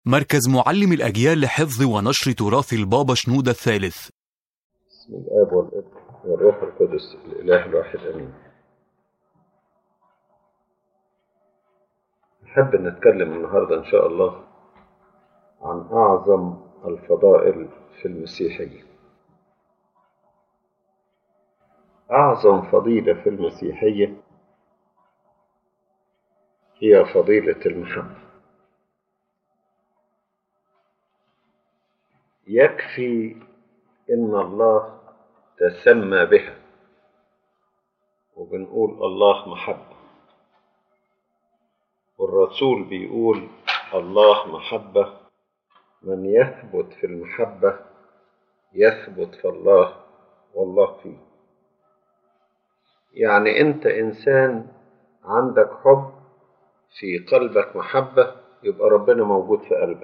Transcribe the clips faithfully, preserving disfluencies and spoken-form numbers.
مركز معلم الأجيال لحفظ ونشر تراث البابا شنودة الثالث. بسم الآب والابن والروح القدس الإله الواحد آمين. نحب نتكلم النهاردة إن شاء الله عن أعظم الفضائل في المسيحية. أعظم فضيلة في المسيحية هي فضيلة المحبة. يكفي إن الله تسمى بها، وبنقول الله محبة، والرسول بيقول الله محبة، من يثبت في المحبة يثبت في الله والله فيه. يعني أنت إنسان عندك حب، في قلبك محبة، يبقى ربنا موجود في قلبك.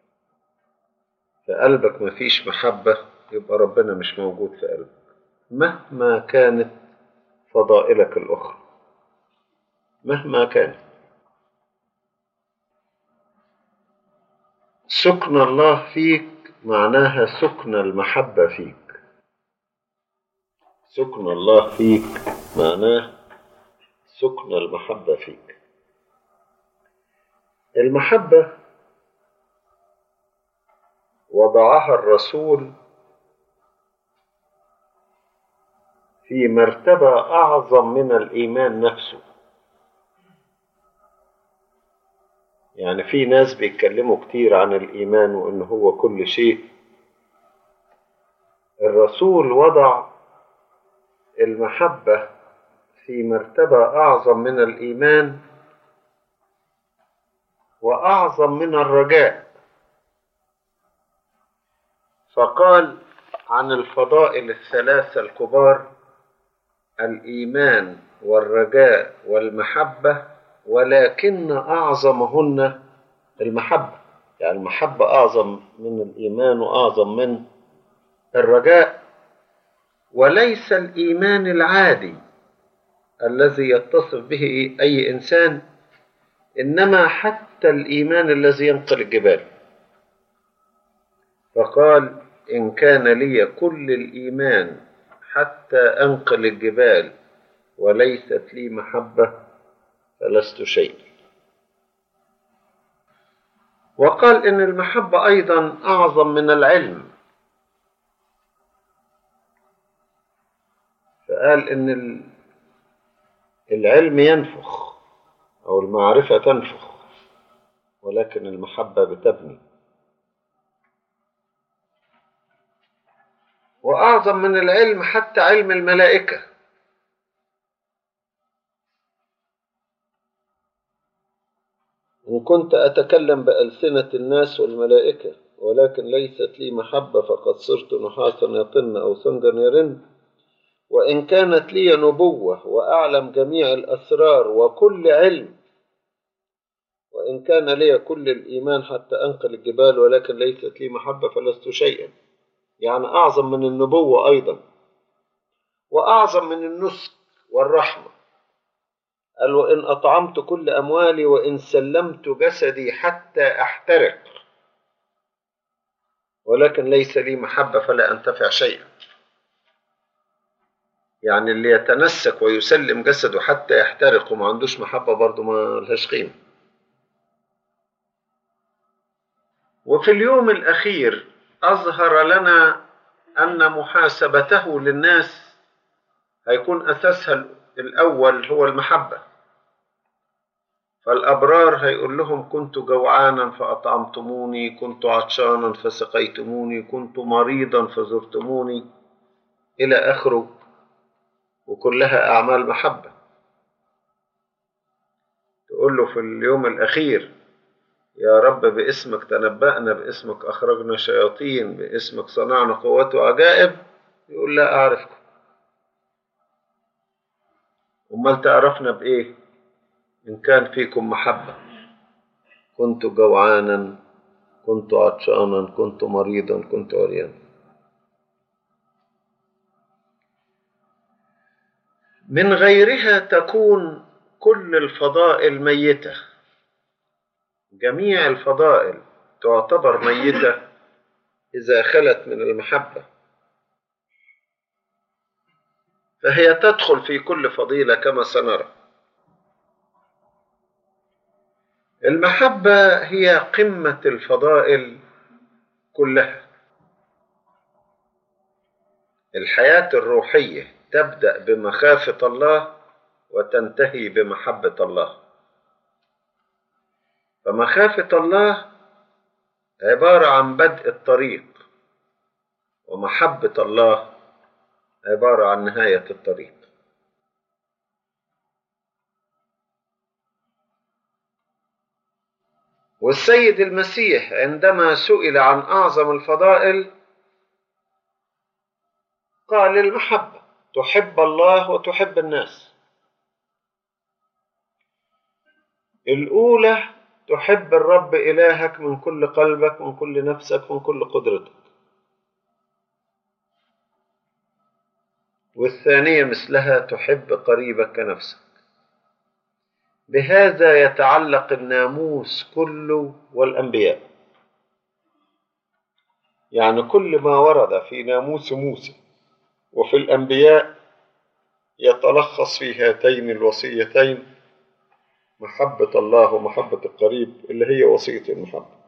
في قلبك مفيش محبة، يبقى ربنا مش موجود في قلبك، مهما كانت فضائلك الأخرى، مهما كانت. سكن الله فيك معناها سكن المحبة فيك. سكن الله فيك معناه سكن المحبة فيك. المحبة وضعها الرسول في مرتبة أعظم من الإيمان نفسه. يعني في ناس بيتكلموا كتير عن الإيمان وإنه هو كل شيء. الرسول وضع المحبة في مرتبة أعظم من الإيمان وأعظم من الرجاء. فقال عن الفضائل الثلاثة الكبار: الإيمان والرجاء والمحبة، ولكن أعظمهن المحبة. يعني المحبة أعظم من الإيمان وأعظم من الرجاء. وليس الإيمان العادي الذي يتصف به أي إنسان، إنما حتى الإيمان الذي ينقل الجبال. فقال: إن كان لي كل الإيمان حتى أنقل الجبال وليست لي محبة فلست شيء. وقال إن المحبة أيضا أعظم من العلم. فقال إن العلم ينفخ أو المعرفة تنفخ، ولكن المحبة بتبني. وأعظم من العلم حتى علم الملائكة. إن كنت أتكلم بألسنة الناس والملائكة ولكن ليست لي محبة فقد صرت نحاسا يطن أو سنجا يرن. وإن كانت لي نبوة وأعلم جميع الأسرار وكل علم، وإن كان لي كل الإيمان حتى أنقل الجبال ولكن ليست لي محبة فلست شيئا. يعني أعظم من النبوة أيضا، وأعظم من النسك والرحمة. قال: وإن أطعمت كل أموالي وإن سلمت جسدي حتى أحترق ولكن ليس لي محبة فلا أنتفع شيئا. يعني اللي يتنسك ويسلم جسده حتى يحترق وما عندوش محبة برضه ما لهاش قيمة. وفي اليوم الأخير أظهر لنا أن محاسبته للناس هيكون أساسها الأول هو المحبة. فالأبرار هيقول لهم: كنت جوعانا فأطعمتموني، كنت عطشانا فسقيتموني، كنت مريضا فزرتموني، إلى آخره. وكلها أعمال محبة. تقول له في اليوم الأخير: يا رب باسمك تنبأنا، باسمك أخرجنا شياطين، باسمك صنعنا قوات وعجائب. يقول: لا أعرفكم. أمال تعرفنا بإيه؟ إن كان فيكم محبة. كنت جوعانا، كنت عطشانا، كنت مريضا، كنت عريانا. من غيرها تكون كل الفضائل ميتة. جميع الفضائل تعتبر ميتة إذا خلت من المحبة، فهي تدخل في كل فضيلة كما سنرى. المحبة هي قمة الفضائل كلها. الحياة الروحية تبدأ بمخافة الله وتنتهي بمحبة الله. فمخافة الله عبارة عن بدء الطريق، ومحبة الله عبارة عن نهاية الطريق. والسيد المسيح عندما سئل عن أعظم الفضائل قال المحبة، تحب الله وتحب الناس. الأولى تحب الرب إلهك من كل قلبك، من كل نفسك، من كل قدرتك. والثانية مثلها، تحب قريبك كنفسك. بهذا يتعلق الناموس كله والأنبياء. يعني كل ما ورد في ناموس موسى وفي الأنبياء يتلخص في هاتين الوصيتين، محبة الله ومحبة القريب، اللي هي وصية المحبة.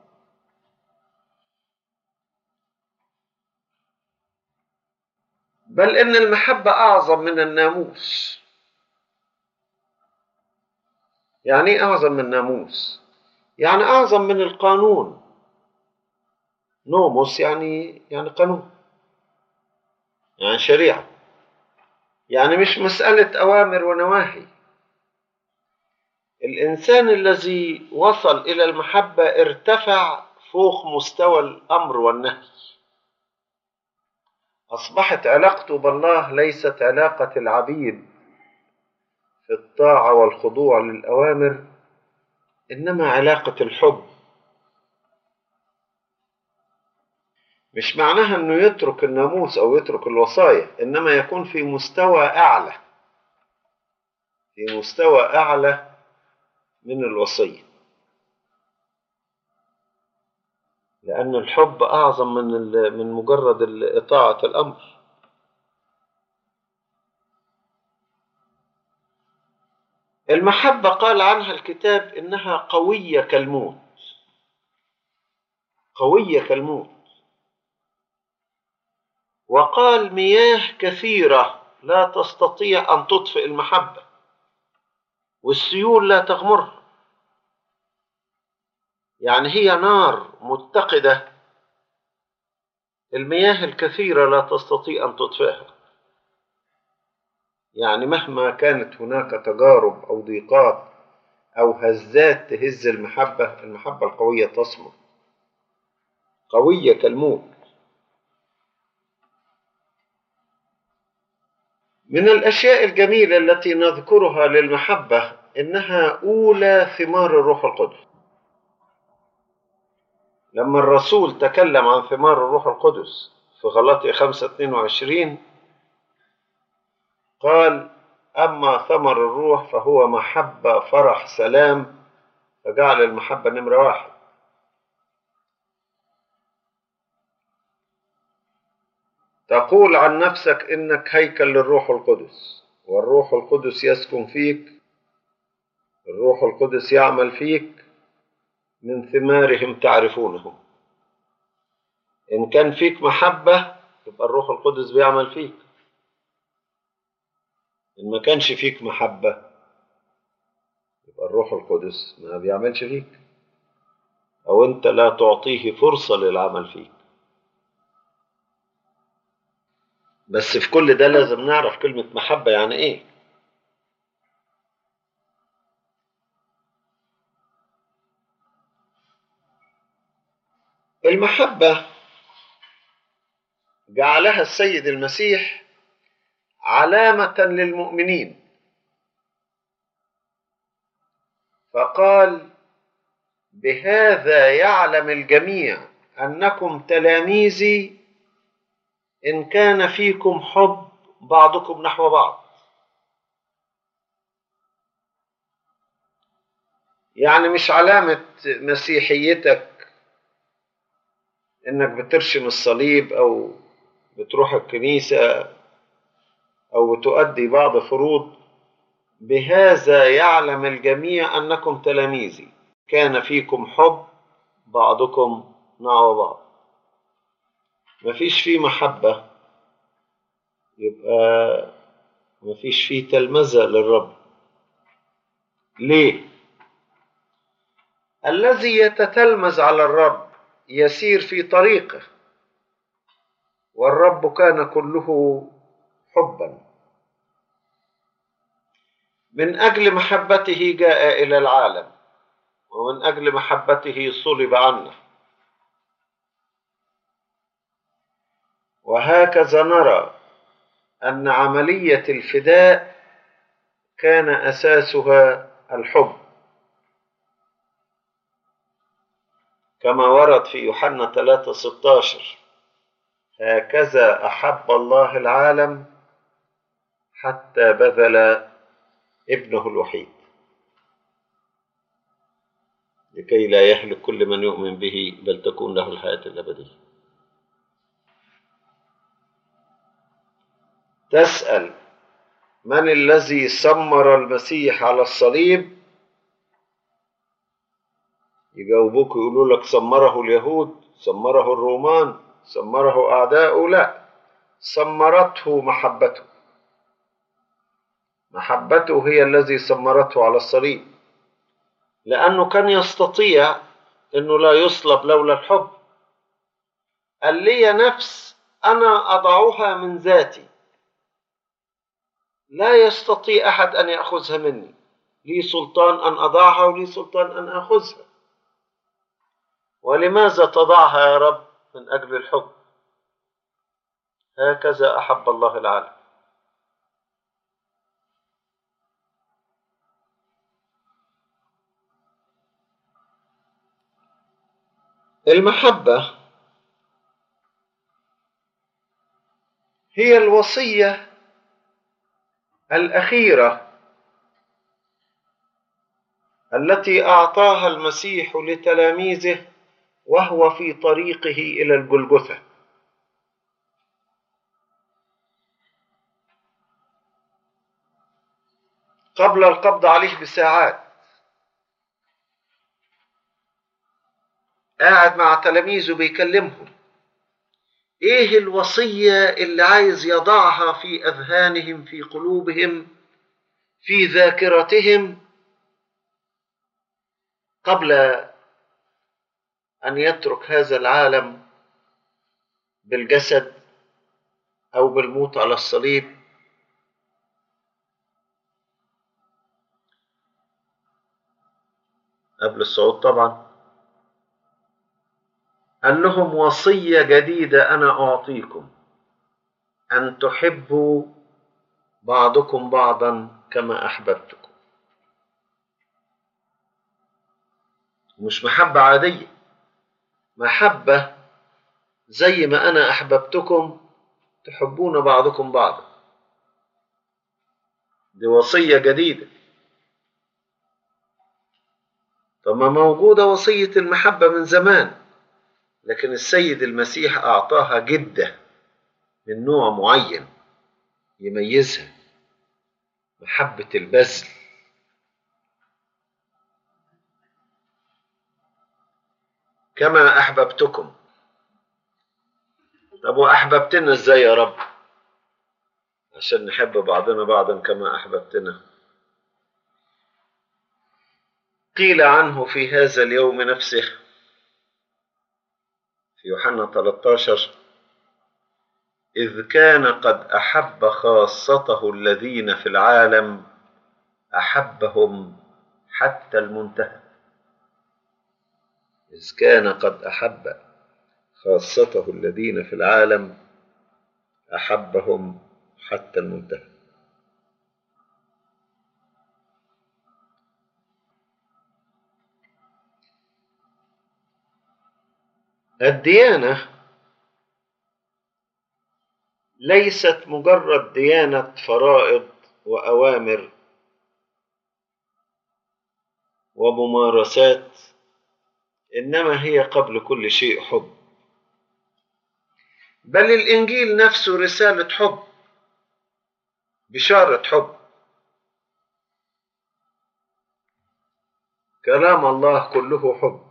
بل إن المحبة أعظم من الناموس. يعني إيه أعظم من الناموس؟ يعني أعظم من القانون. نوموس يعني يعني قانون، يعني شريعة، يعني مش مسألة أوامر ونواهي. الإنسان الذي وصل إلى المحبة ارتفع فوق مستوى الأمر والنهي. أصبحت علاقته بالله ليست علاقة العبيد في الطاعة والخضوع للأوامر، إنما علاقة الحب. مش معناها أنه يترك الناموس أو يترك الوصايا، إنما يكون في مستوى أعلى، في مستوى أعلى من الوصية، لأن الحب أعظم من من مجرد إطاعة الأمر. المحبة قال عنها الكتاب إنها قوية كالموت، قوية كالموت. وقال مياه كثيرة لا تستطيع أن تطفئ المحبة، والسيول لا تغمرها. يعني هي نار متقدة، المياه الكثيرة لا تستطيع أن تطفئها. يعني مهما كانت هناك تجارب أو ضيقات أو هزات تهز المحبة، المحبة القوية تصمد، قوية كالموت. من الأشياء الجميلة التي نذكرها للمحبة إنها أولى ثمار الروح القدس. لما الرسول تكلم عن ثمار الروح القدس في غلاطية خمسة اثنين وعشرين قال: أما ثمر الروح فهو محبة، فرح، سلام، فجعل المحبة نمرة واحد. تقول عن نفسك إنك هيكل للروح القدس، والروح القدس يسكن فيك. الروح القدس يعمل فيك، من ثمارهم تعرفونهم. إن كان فيك محبة يبقى الروح القدس بيعمل فيك. إن ما كانش فيك محبة يبقى الروح القدس ما بيعملش فيك، أو أنت لا تعطيه فرصة للعمل فيك. بس في كل ده لازم نعرف كلمة محبة يعني إيه. المحبة جعلها السيد المسيح علامة للمؤمنين، فقال: بهذا يعلم الجميع أنكم تلاميذي إن كان فيكم حب بعضكم نحو بعض. يعني مش علامة مسيحيتك إنك بترشم الصليب أو بتروح الكنيسة أو بتؤدي بعض فروض، بهذا يعلم الجميع أنكم تلاميذي، كان فيكم حب بعضكم مع بعض. مفيش فيه محبة يبقى مفيش فيه تلمذة للرب. ليه؟ الذي يتتلمذ على الرب يسير في طريقه، والرب كان كله حبا. من أجل محبته جاء إلى العالم، ومن أجل محبته صلب عنا. وهكذا نرى أن عملية الفداء كان أساسها الحب، كما ورد في يوحنا ثلاثة ستة عشر: هكذا أحب الله العالم حتى بذل ابنه الوحيد، لكي لا يهلك كل من يؤمن به بل تكون له الحياة الأبدية. تسأل من الذي سمر المسيح على الصليب؟ يجاوبوك يقولوا لك سمره اليهود، سمره الرومان، سمره أعداؤه. لا، سمرته محبته. محبته هي الذي سمرته على الصليب، لأنه كان يستطيع أنه لا يصلب لولا الحب. قال لي نفس أنا أضعها من ذاتي، لا يستطيع أحد أن يأخذها مني، لي سلطان أن أضعها ولي سلطان أن أخذها. ولماذا تضعها يا رب؟ من أجل الحب. هكذا أحب الله العالم. المحبة هي الوصية الأخيرة التي أعطاها المسيح لتلاميذه وهو في طريقه إلى الجلجثة. قبل القبض عليه بساعات قاعد مع تلاميذه بيكلمهم. ايه الوصية اللي عايز يضعها في أذهانهم، في قلوبهم، في ذاكرتهم، قبل أن يترك هذا العالم بالجسد أو بالموت على الصليب؟ قبل الصعود طبعا. قال لهم وصية جديدة أنا أعطيكم، أن تحبوا بعضكم بعضا كما أحببتكم. مش محبة عادية، محبة زي ما أنا أحببتكم تحبون بعضكم بعضا. دي وصية جديدة. طب ما موجودة وصية المحبة من زمان، لكن السيد المسيح أعطاها جدة من نوع معين يميزها، محبة البذل. كما أحببتكم. طب وأحببتنا إزاي يا رب؟ عشان نحب بعضنا بعضا كما أحببتنا. قيل عنه في هذا اليوم نفسه في يوحنا ثلاثة عشر: إذ كان قد أحب خاصته الذين في العالم أحبهم حتى المنتهى. إذ كان قد أحب خاصته الذين في العالم أحبهم حتى المنتهى. الديانة ليست مجرد ديانة فرائض وأوامر وممارسات، إنما هي قبل كل شيء حب. بل الإنجيل نفسه رسالة حب، بشارة حب. كلام الله كله حب.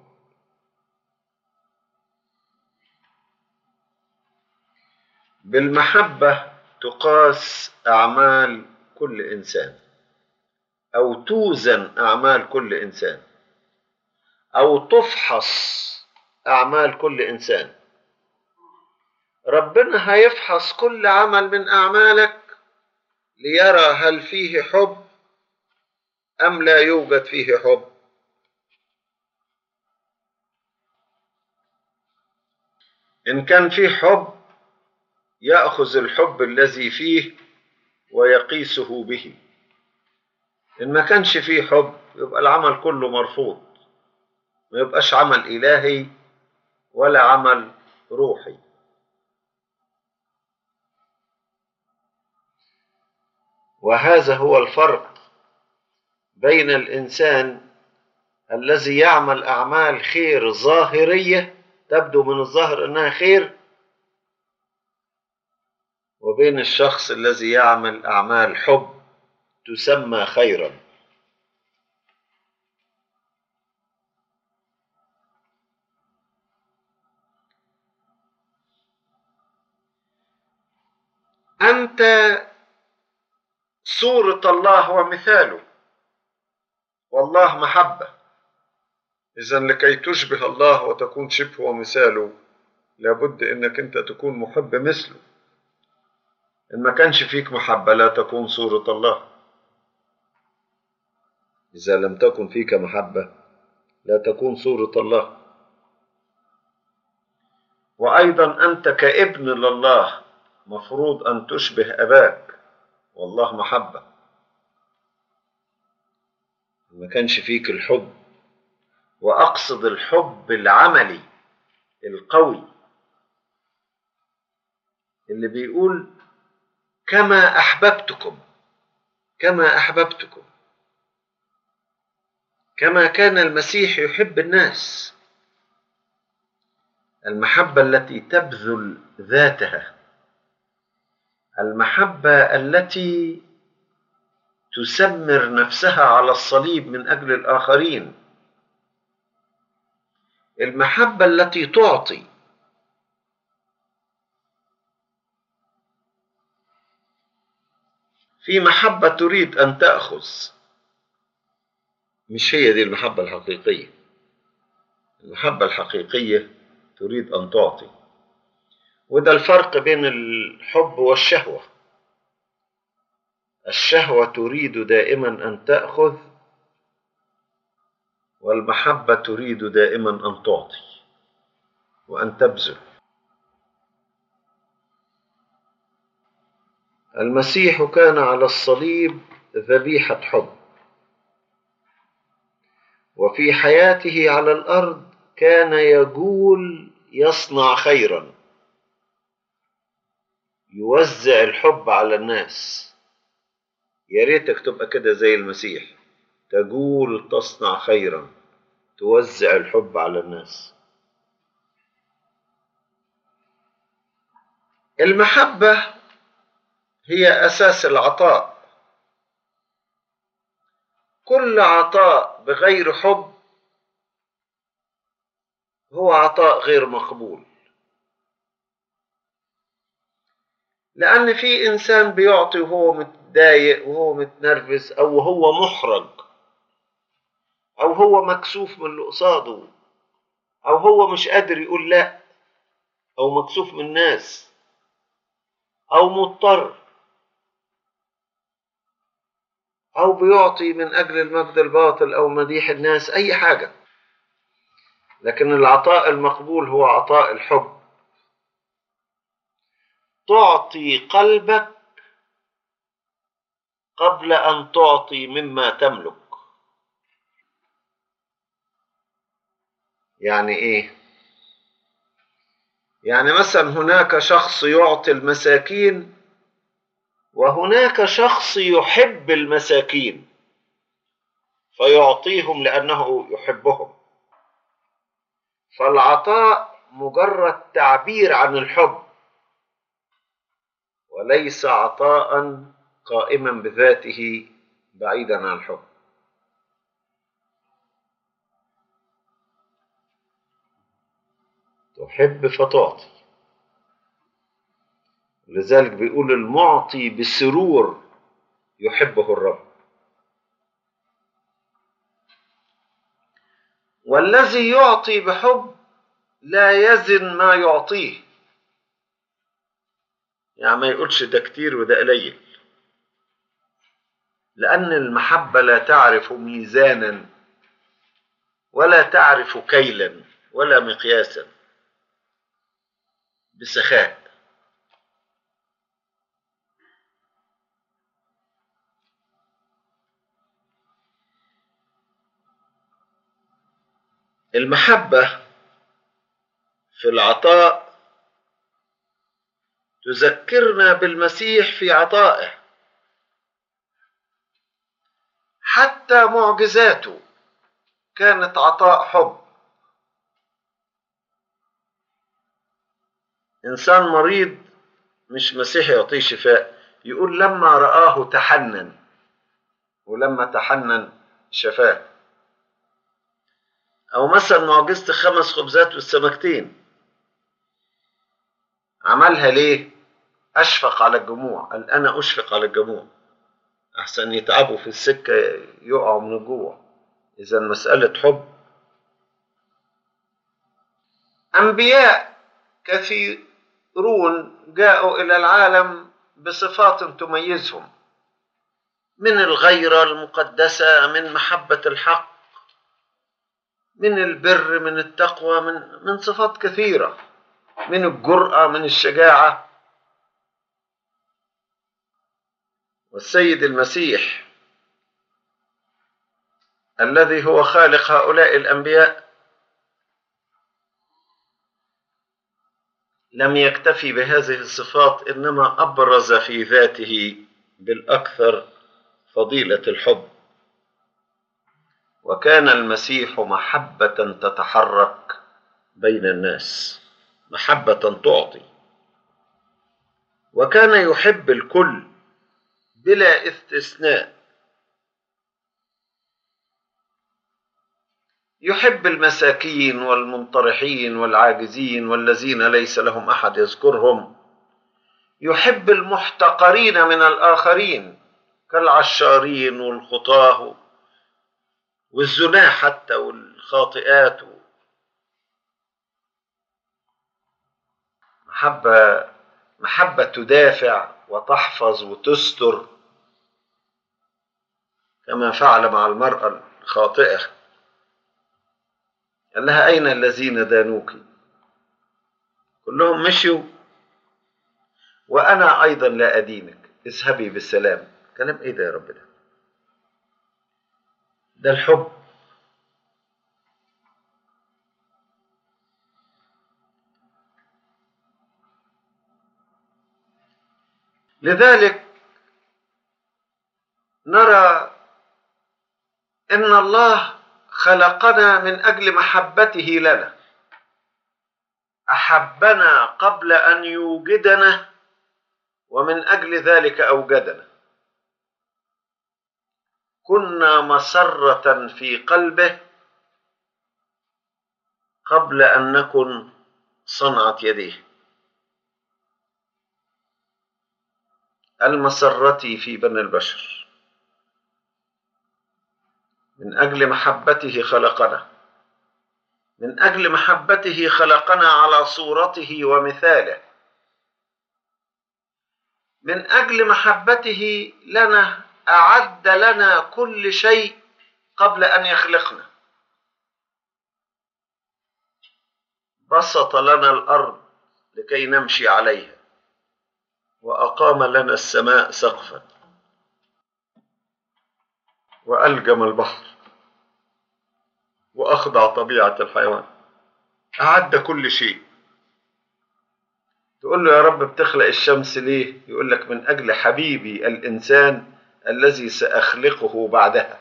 بالمحبة تقاس أعمال كل إنسان، أو توزن أعمال كل إنسان، أو تفحص أعمال كل إنسان. ربنا هيفحص كل عمل من أعمالك ليرى هل فيه حب أم لا يوجد فيه حب. إن كان فيه حب يأخذ الحب الذي فيه ويقيسه به. إن ما كانش فيه حب يبقى العمل كله مرفوض، ما يبقاش عمل إلهي ولا عمل روحي. وهذا هو الفرق بين الإنسان الذي يعمل أعمال خير ظاهرية تبدو من الظاهر أنها خير، وبين الشخص الذي يعمل أعمال حب تسمى خيرا. أنت صورة الله ومثاله، والله محبة. إذن لكي تشبه الله وتكون شبه ومثاله لابد أنك أنت تكون محب مثله. إن ما كانش فيك محبة لا تكون صورة الله. إذا لم تكن فيك محبة لا تكون صورة الله. وأيضا أنت كابن لله مفروض أن تشبه أباك، والله محبة. ما كانش فيك الحب، وأقصد الحب العملي القوي اللي بيقول كما أحببتكم، كما أحببتكم، كما كان المسيح يحب الناس. المحبة التي تبذل ذاتها، المحبة التي تسمر نفسها على الصليب من أجل الآخرين، المحبة التي تعطي. في محبة تريد أن تأخذ، مش هي دي المحبة الحقيقية. المحبة الحقيقية تريد أن تعطي. وده الفرق بين الحب والشهوة. الشهوة تريد دائما أن تأخذ، والمحبة تريد دائما أن تعطي وأن تبذل. المسيح كان على الصليب ذبيحة حب، وفي حياته على الأرض كان يجول يصنع خيرا، يوزع الحب على الناس. يا ريتك تبقى كده زي المسيح، تجول تصنع خيرا، توزع الحب على الناس. المحبة هي أساس العطاء. كل عطاء بغير حب هو عطاء غير مقبول. لأن في إنسان بيعطي وهو متضايق وهو متنرفز، أو هو محرج، أو هو مكسوف من اللي قصاده، أو هو مش قادر يقول لا، أو مكسوف من الناس، أو مضطر، أو بيعطي من أجل المجد الباطل أو مديح الناس، أي حاجة. لكن العطاء المقبول هو عطاء الحب. تعطي قلبك قبل أن تعطي مما تملك. يعني إيه؟ يعني مثلا هناك شخص يعطي المساكين، وهناك شخص يحب المساكين فيعطيهم لأنه يحبهم. فالعطاء مجرد تعبير عن الحب، وليس عطاء قائما بذاته بعيدا عن الحب. تحب فتعطي، لذلك بيقول المعطي بسرور يحبه الرب. والذي يعطي بحب لا يزن ما يعطيه، يعني ما يقولش ده كتير وده قليل، لأن المحبة لا تعرف ميزانا ولا تعرف كيلا ولا مقياسا، بسخاء. المحبة في العطاء تذكرنا بالمسيح في عطائه، حتى معجزاته كانت عطاء حب. إنسان مريض مش مسيح يعطيه شفاء، يقول لما رآه تحنن، ولما تحنن شفاه. أو مثلا معجزة الخمس خبزات والسمكتين، عملها ليه؟ أشفق على الجموع، قال أنا أشفق على الجموع أحسن يتعبوا في السكة يقعوا من الجوع. إذا مسألة حب. أنبياء كثيرون جاءوا إلى العالم بصفات تميزهم، من الغيرة المقدسة، من محبة الحق، من البر، من التقوى، من من صفات كثيرة، من الجرأة، من الشجاعة. والسيد المسيح الذي هو خالق هؤلاء الأنبياء لم يكتفي بهذه الصفات، إنما أبرز في ذاته بالأكثر فضيلة الحب. وكان المسيح محبة تتحرك بين الناس، محبة تعطي، وكان يحب الكل بلا استثناء. يحب المساكين والمنطرحين والعاجزين والذين ليس لهم أحد يذكرهم. يحب المحتقرين من الآخرين كالعشارين والخطاه والزنا حتى والخاطئات. محبة محبة تدافع وتحفظ وتستر، كما فعل مع المرأة الخاطئة، قال لها أين الذين دانوك؟ كلهم مشيوا وأنا أيضا لا أدينك، اذهبي بالسلام. كلام إيه ده يا رب؟ ده ده الحب. لذلك نرى إن الله خلقنا من أجل محبته لنا، أحبنا قبل أن يوجدنا، ومن أجل ذلك أوجدنا. كنا مسرة في قلبه قبل أن نكن صنعة يديه. المسرة في بني البشر، من أجل محبته خلقنا، من أجل محبته خلقنا على صورته ومثاله، من أجل محبته لنا أعد لنا كل شيء قبل أن يخلقنا. بسط لنا الأرض لكي نمشي عليها، وأقام لنا السماء سقفا، وألجم البحر، وأخضع طبيعة الحيوان. أعد كل شيء. تقول له يا رب بتخلق الشمس ليه؟ يقول لك من أجل حبيبي الإنسان الذي سأخلقه بعدها،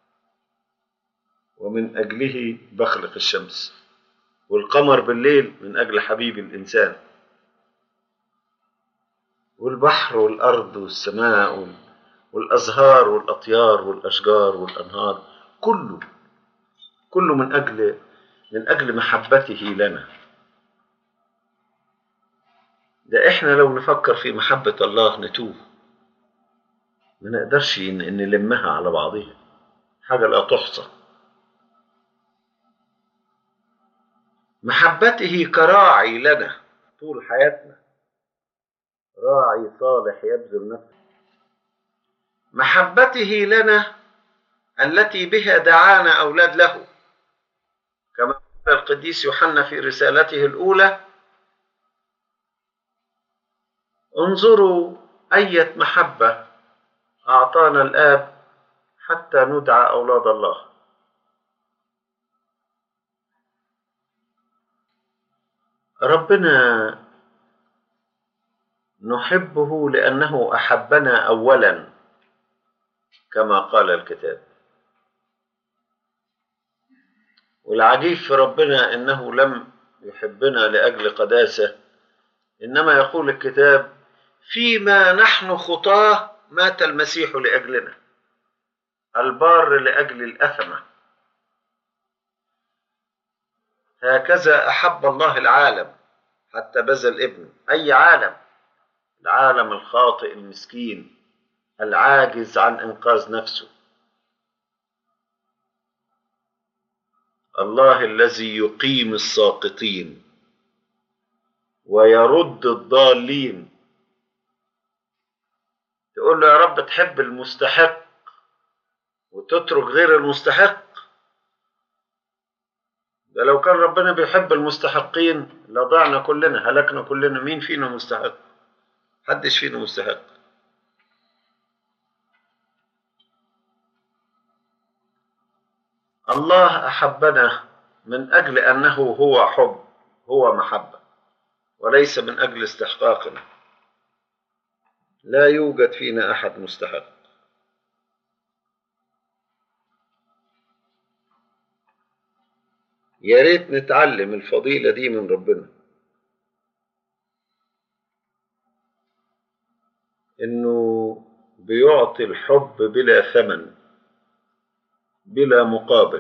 ومن أجله بخلق الشمس والقمر بالليل، من أجل حبيبي الإنسان. والبحر والأرض والسماء والأزهار والأطيار والأشجار والأنهار، كله كله من أجل من أجل محبته لنا. ده إحنا لو نفكر في محبة الله نتوه، ما نقدرش إن نلمها على بعضها، حاجة لا تحصى. محبته كراعي لنا طول حياتنا، راعي صالح يبذل نفسه. محبته لنا التي بها دعانا أولاد له، كما قال القديس يوحنا في رسالته الأولى: انظروا أية محبة أعطانا الآب حتى ندعى أولاد الله. ربنا نحبه لأنه أحبنا أولا كما قال الكتاب. والعجيب في ربنا إنه لم يحبنا لأجل قداسة، إنما يقول الكتاب: فيما نحن خطاه مات المسيح لأجلنا، البار لأجل الأثمة. هكذا أحب الله العالم حتى بذل ابنه. أي عالم؟ العالم الخاطئ المسكين العاجز عن إنقاذ نفسه. الله الذي يقيم الساقطين ويرد الضالين. تقول له يا رب تحب المستحق وتترك غير المستحق؟ ده لو كان ربنا بيحب المستحقين لضعنا كلنا، هلكنا كلنا. مين فينا مستحق؟ محدش فينا مستحق. الله أحبنا من أجل أنه هو حب، هو محبة، وليس من أجل استحقاقنا. لا يوجد فينا أحد مستحق. يا ريت نتعلم الفضيلة دي من ربنا، إنه بيعطي الحب بلا ثمن، بلا مقابل،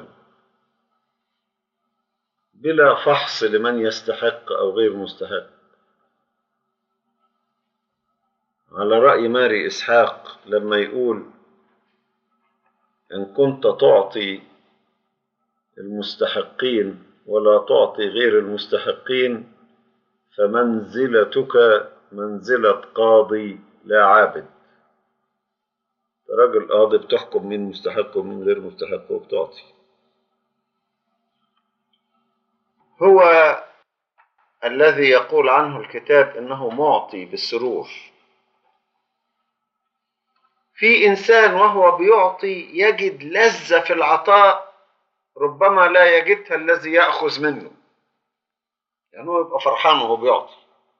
بلا فحص لمن يستحق أو غير مستحق. على رأي ماري إسحاق لما يقول: إن كنت تعطي المستحقين ولا تعطي غير المستحقين فمنزلتك منزلة قاضي لا عابد. راجل قاضي بتحكم مين مستحق ومين غير مستحق وبتعطي. هو الذي يقول عنه الكتاب إنه معطي بالسرور. في إنسان وهو بيعطي يجد لذة في العطاء ربما لا يجدها الذي يأخذ منه. يعني هو يبقى فرحان وهو بيعطي،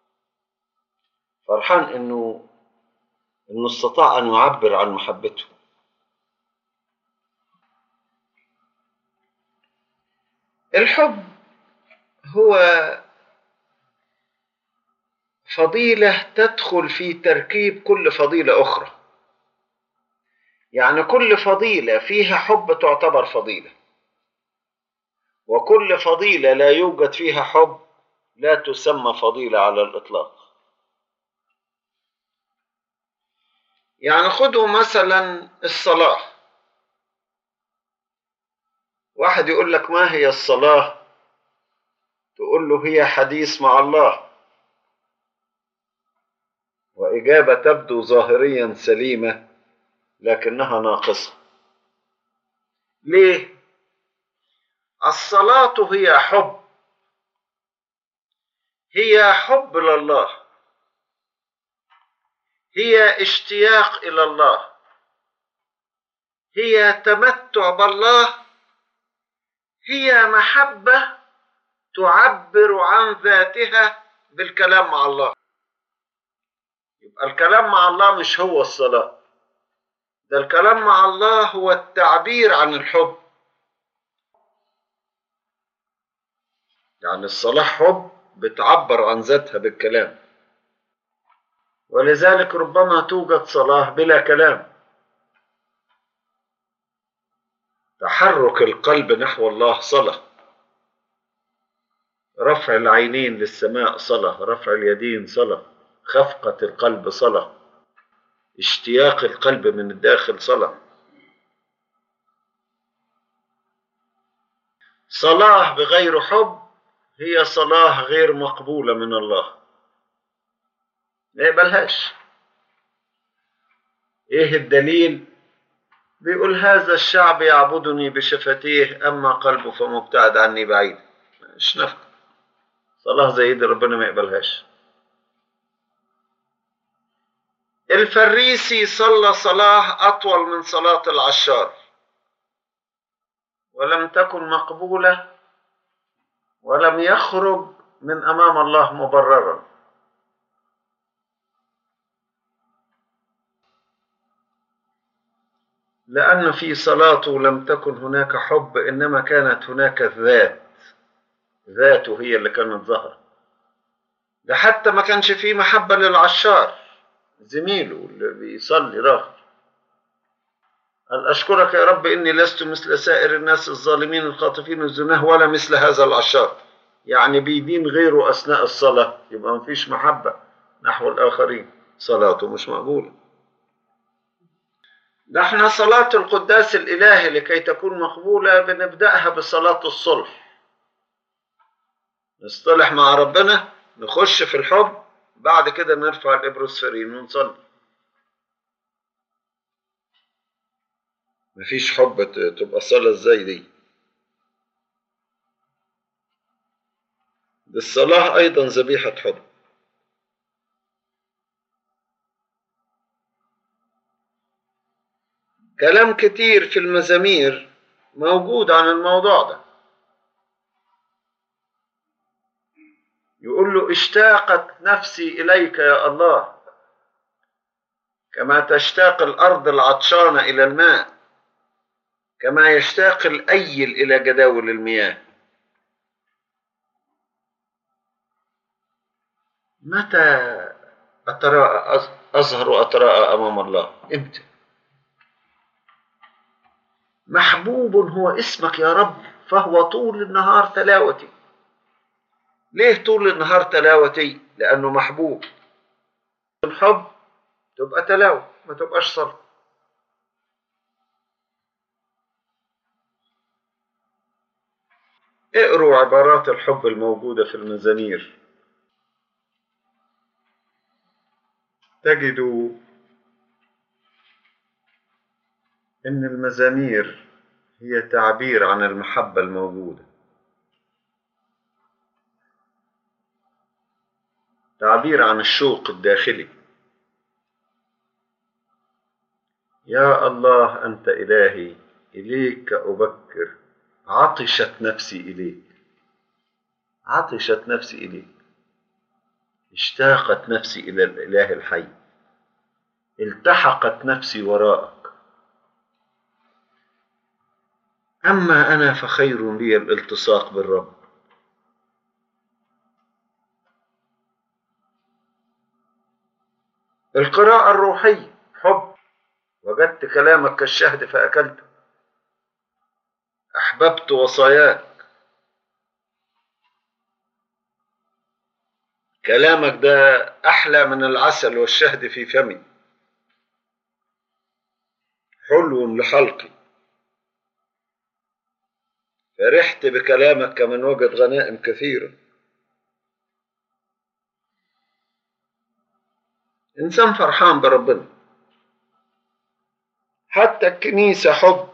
فرحان إنه إنه استطاع أن يعبر عن محبته. الحب هو فضيلة تدخل في تركيب كل فضيلة أخرى. يعني كل فضيلة فيها حب تعتبر فضيلة، وكل فضيلة لا يوجد فيها حب لا تسمى فضيلة على الإطلاق. يعني خذوا مثلا الصلاة. واحد يقول لك: ما هي الصلاة؟ تقول له: هي حديث مع الله. وإجابة تبدو ظاهريا سليمة لكنها ناقصة. ليه؟ الصلاة هي حب، هي حب لله، هي اشتياق إلى الله، هي تمتع بالله، هي محبة تعبر عن ذاتها بالكلام مع الله. يبقى الكلام مع الله مش هو الصلاة، ده الكلام مع الله هو التعبير عن الحب. يعني الصلاة حب بتعبر عن ذاتها بالكلام. ولذلك ربما توجد صلاة بلا كلام. تحرك القلب نحو الله صلاة، رفع العينين للسماء صلاة، رفع اليدين صلاة، خفقة القلب صلاة، اشتياق القلب من الداخل صلاة. صلاة بغير حب هي صلاة غير مقبولة من الله، ما يقبلهاش. ايه الدليل؟ بيقول هذا الشعب يعبدني بشفتيه أما قلبه فمبتعد عني بعيد. مش نفع صلاة زي دي، ربنا ما يقبلهاش. الفريسي صلى صلاة أطول من صلاة العشار ولم تكن مقبولة، ولم يخرج من أمام الله مبررا. لأن في صلاته لم تكن هناك حب، إنما كانت هناك ذات، ذاته هي اللي كانت ظاهرة. ده حتى ما كانش فيه محبة للعشار زميله اللي بيصلي راغب. قال أشكرك يا رب إني لست مثل سائر الناس الظالمين الخاطفين الزناه ولا مثل هذا العشار. يعني بيدين غيره أثناء الصلاة، يبقى مفيش محبة نحو الآخرين، صلاته مش مقبولة. ده احنا صلاة القداس الإلهي لكي تكون مقبولة بنبدأها بصلاة الصلح، نصطلح مع ربنا، نخش في الحب، بعد كده نرفع الإبروسفرين ونصلي. مفيش حب تبقى صلاة ازاي دي؟ دي الصلاة أيضا ذبيحة حب. كلام كتير في المزامير موجود عن الموضوع ده. يقول له اشتاقت نفسي إليك يا الله كما تشتاق الأرض العطشانة إلى الماء، كما يشتاق الأيل إلى جداول المياه. متى أتراءى أظهر وأتراءى أمام الله؟ إمتى؟ محبوب هو اسمك يا رب فهو طول النهار تلاوتي. ليه طول النهار تلاوتي؟ لأنه محبوب. الحب تبقى تلاوة، ما تبقاش صلاة. اقروا عبارات الحب الموجودة في المزامير، تجدوا إن المزامير هي تعبير عن المحبة الموجودة، تعبير عن الشوق الداخلي. يا الله أنت إلهي إليك أبكر، عطشت نفسي إليك، عطشت نفسي إليك، اشتاقت نفسي إلى الإله الحي، التحقت نفسي وراءك. أما أنا فخير لي الالتصاق بالرب. القراءة الروحية حب، وجدت كلامك كالشهد فأكلته، أحببت وصاياك، كلامك ده أحلى من العسل والشهد في فمي، حلو لحلقي، فرحت بكلامك كمن وجد غنائم كثيرة. إنسان فرحان بربنا. حتى الكنيسة حب،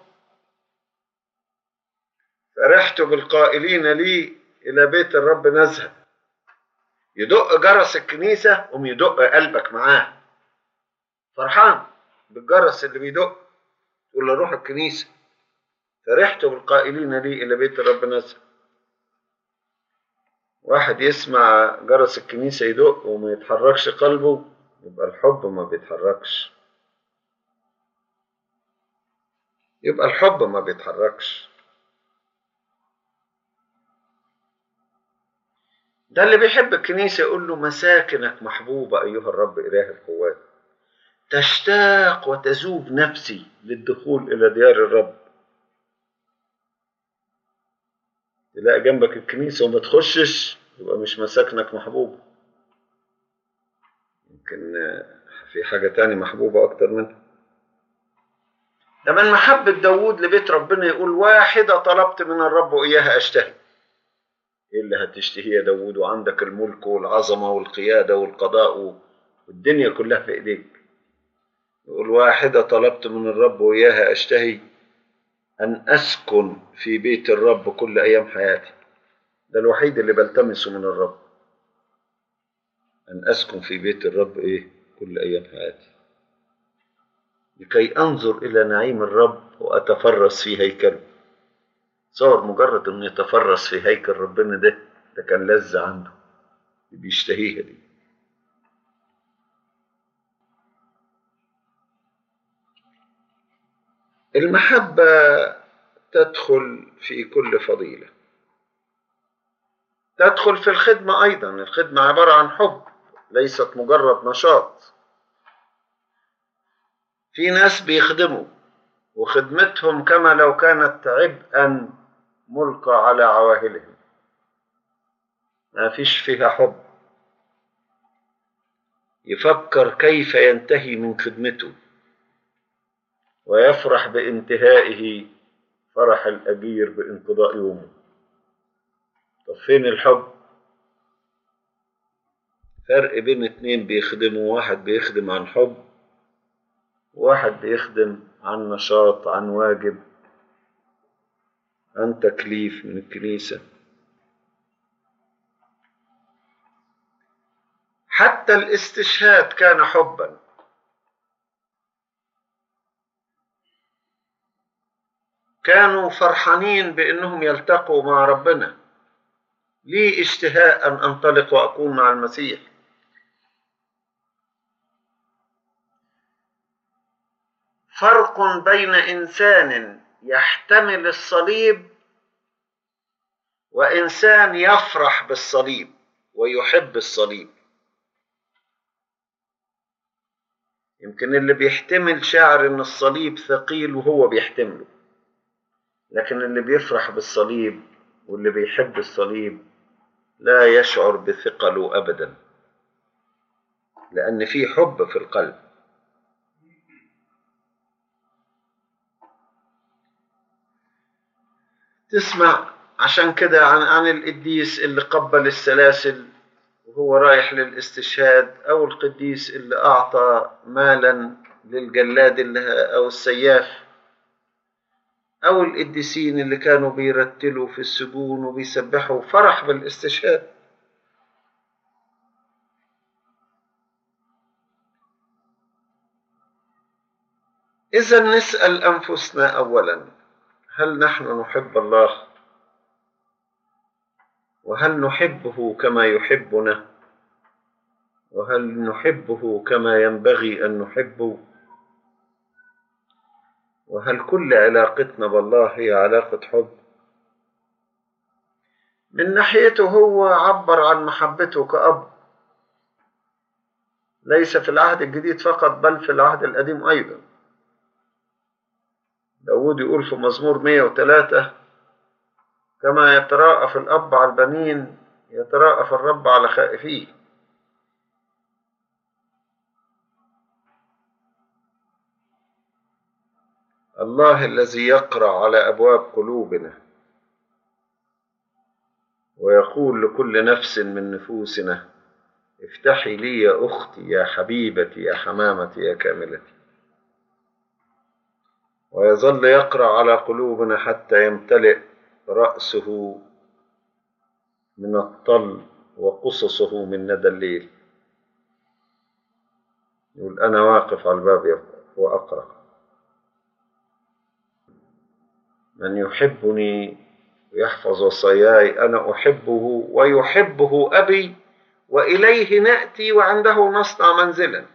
فرحت بالقائلين لي إلى بيت الرب نذهب. يدق جرس الكنيسة قوم يدق قلبك معاه، فرحان بالجرس اللي بيدق، تقول له روح الكنيسة. فرحت بالقائلين لي إلى بيت الرب نذهب. واحد يسمع جرس الكنيسة يدق وما يتحركش قلبه، يبقى الحب ما بيتحركش، يبقى الحب ما بيتحركش. ده اللي بيحب الكنيسة يقول له مساكنك محبوبة أيها الرب إله القوات، تشتاق وتذوب نفسي للدخول إلى ديار الرب. تلاقي جنبك الكنيسة وما تخشش، يبقى مش مساكنك محبوبة. يمكن في حاجة تاني محبوبة أكتر منها. ده من محبة داود لبيت ربنا يقول واحدة طلبت من الرب وإياها أشتهي. إيه اللي هتشتهي يا داود وعندك الملك والعظمة والقيادة والقضاء والدنيا كلها في إيديك؟ يقول واحدة طلبت من الرب وإياها أشتهي، أن أسكن في بيت الرب كل أيام حياتي. ده الوحيد اللي بلتمسه من الرب، أن أسكن في بيت الرب إيه كل أيام حياتي، لكي أنظر إلى نعيم الرب وأتفرس في هيكله. صور مجرد أن يتفرس في هيكل ربنا، ده ده كان لذة عنده بيشتهيها دي. المحبة تدخل في كل فضيلة، تدخل في الخدمة أيضا. الخدمة عبارة عن حب، ليست مجرد نشاط. في ناس بيخدموا وخدمتهم كما لو كانت عبئا ملقى على عواهلهم، ما فيش فيها حب. يفكر كيف ينتهي من خدمته ويفرح بانتهائه فرح الأجير بانقضاء يومه. طب فين الحب؟ فرق بين اتنين بيخدموا، واحد بيخدم عن حب وواحد بيخدم عن نشاط، عن واجب، عن تكليف من الكنيسة. حتى الاستشهاد كان حبا. كانوا فرحانين بأنهم يلتقوا مع ربنا. لي اشتهاء أن أنطلق وأكون مع المسيح. فرق بين إنسان يحتمل الصليب وإنسان يفرح بالصليب ويحب الصليب. يمكن اللي بيحتمل شاعر إن الصليب ثقيل وهو بيحتمله، لكن اللي بيفرح بالصليب واللي بيحب الصليب لا يشعر بثقله أبدا، لأن في حب في القلب. تسمع عشان كده عن عن القديس اللي قبل السلاسل وهو رايح للاستشهاد، أو القديس اللي أعطى مالا للجلاد اللي أو السياف، أو القديسين اللي كانوا بيرتلوا في السجون وبيسبحوا فرح بالاستشهاد. إذا نسأل أنفسنا أولا، هل نحن نحب الله؟ وهل نحبه كما يحبنا؟ وهل نحبه كما ينبغي أن نحبه؟ وهل كل علاقتنا بالله هي علاقة حب؟ من ناحيته هو عبر عن محبته كأب، ليس في العهد الجديد فقط بل في العهد القديم أيضا. داود يقول في مزمور مئة وثلاثة: كما يتراءف الأب على البنين يتراءف الرب على خائفيه. الله الذي يقرع على أبواب قلوبنا ويقول لكل نفس من نفوسنا: افتحي لي يا أختي يا حبيبتي يا حمامتي يا كاملتي. ويظل يقرع على قلوبنا حتى يمتلئ رأسه من الطل وقصصه من ندى الليل. يقول: أنا واقف على الباب وأقرع، من يحبني ويحفظ وصاياي أنا أحبه ويحبه أبي وإليه نأتي وعنده نصنع منزلا.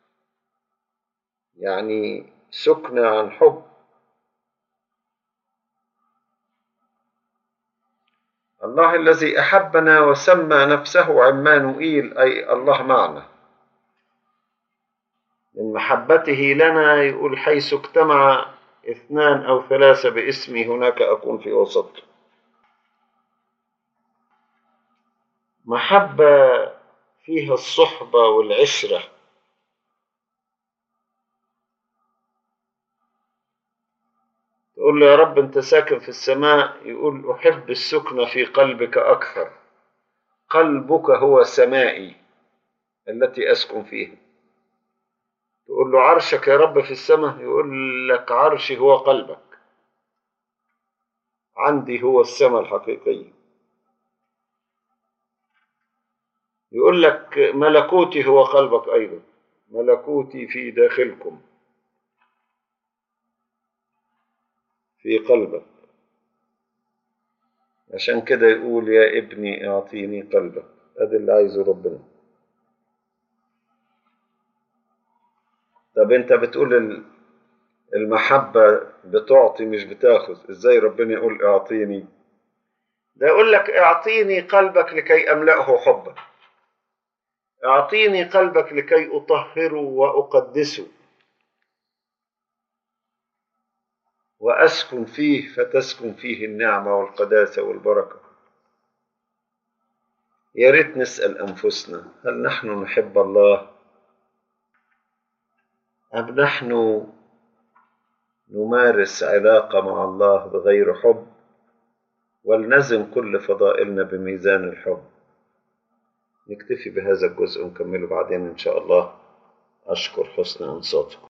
يعني سكنة عن حب. الله الذي أحبنا وسمى نفسه عمانوئيل، أي الله معنا. من محبته لنا يقول حيث اجتمع اثنان أو ثلاثة باسمي هناك أكون في وسطهم. محبة فيها الصحبة والعشرة. تقول له يا رب أنت ساكن في السماء، يقول أحب السكن في قلبك أكثر. قلبك هو سمائي التي أسكن فيها. تقول له عرشك يا رب في السماء، يقول لك عرشي هو قلبك، عندي هو السماء الحقيقية. يقول لك ملكوتي هو قلبك أيضا، ملكوتي في داخلكم في قلبك. عشان كده يقول يا ابني اعطيني قلبك. هذا اللي عايزه ربنا. طب انت بتقول المحبة بتعطي مش بتاخذ، ازاي ربنا يقول اعطيني؟ ده يقول لك اعطيني قلبك لكي املأه حبا، اعطيني قلبك لكي اطهره واقدسه واسكن فيه، فتسكن فيه النعمة والقداسة والبركة. يا ريت نسأل أنفسنا، هل نحن نحب الله أم نحن نمارس علاقة مع الله بغير حب؟ ولنزن كل فضائلنا بميزان الحب. نكتفي بهذا الجزء ونكمله بعدين إن شاء الله. أشكر حسن أنصاتكم.